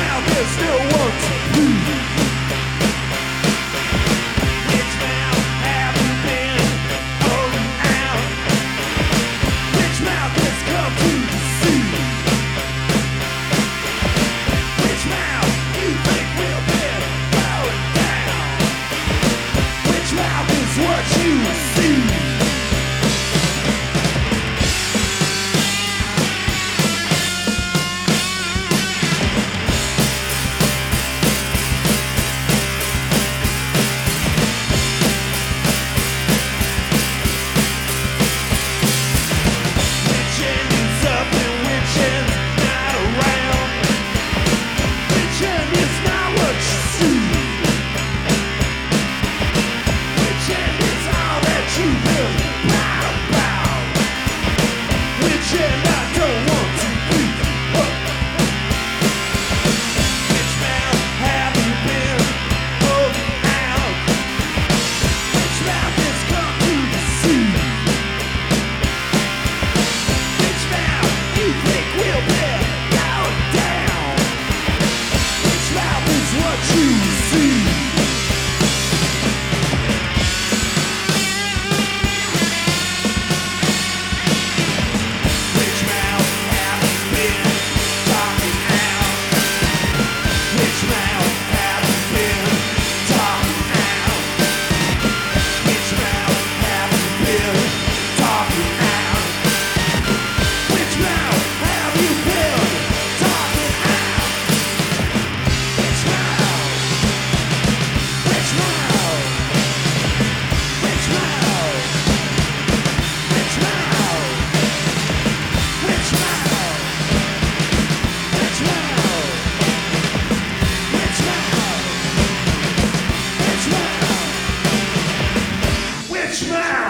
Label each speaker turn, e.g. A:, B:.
A: mouth is still want to prove? Which mouth have you been holding out? Which mouth has come to deceive? Which mouth you think will be going down? Which mouth is what you see? Which mouth?